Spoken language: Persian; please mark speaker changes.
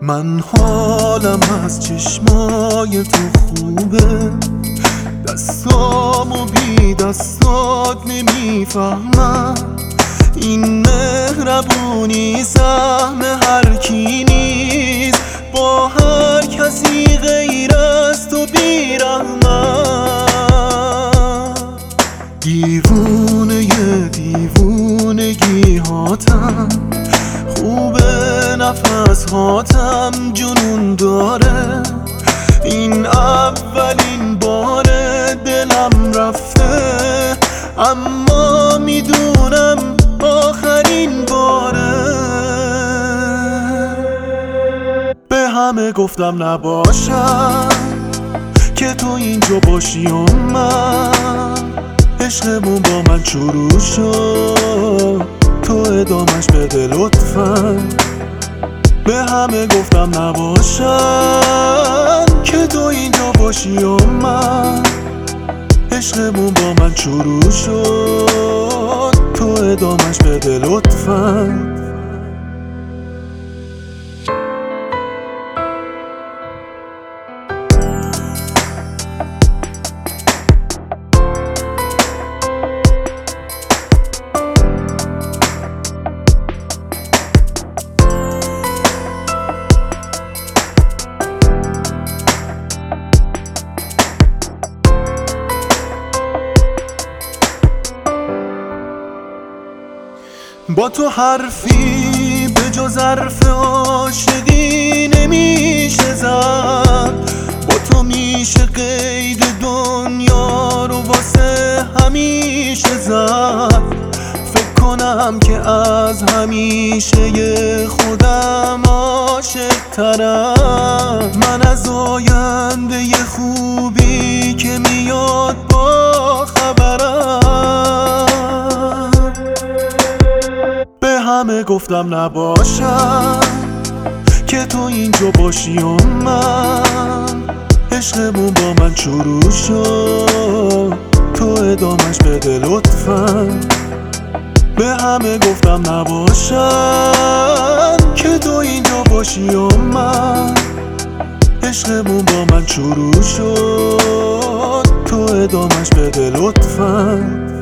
Speaker 1: من حالم از چشمای تو خوبه، دستامو بی دستات نمیفهمم. این مهربونی سهم هر کی نیست، با هر کسی غیر از تو بیرحمم. دیوونه دیوونگی هاتم، خوبه نفس هاتم جنون داره. این اولین باره دلم رفته، اما میدونم آخرین باره. به همه گفتم نباشم که تو اینجا باشی و من عشقمون با من شروع شد، تو ادامش بده لطفا. به همه گفتم نباشم که تو اینجا باشی و من عشقمون با من شروع شد، تو ادامش بده لطفا. با تو حرفی به جز حرف عاشقی نمیشه زد، با تو میشه قید دنیا رو واسه همیشه زد. فکر کنم که از همیشه خودم عاشق ترم، من از آینده خوبی که میاد با خبرم. همه گفتم نباشم که تو اینجا باشی و من عشقمون با من شروع شد، تو ادامش بده لطفا. به همه گفتم نباشم که تو اینجا باشی و من عشقمون با من شروع شد، تو ادامش بده لطفا.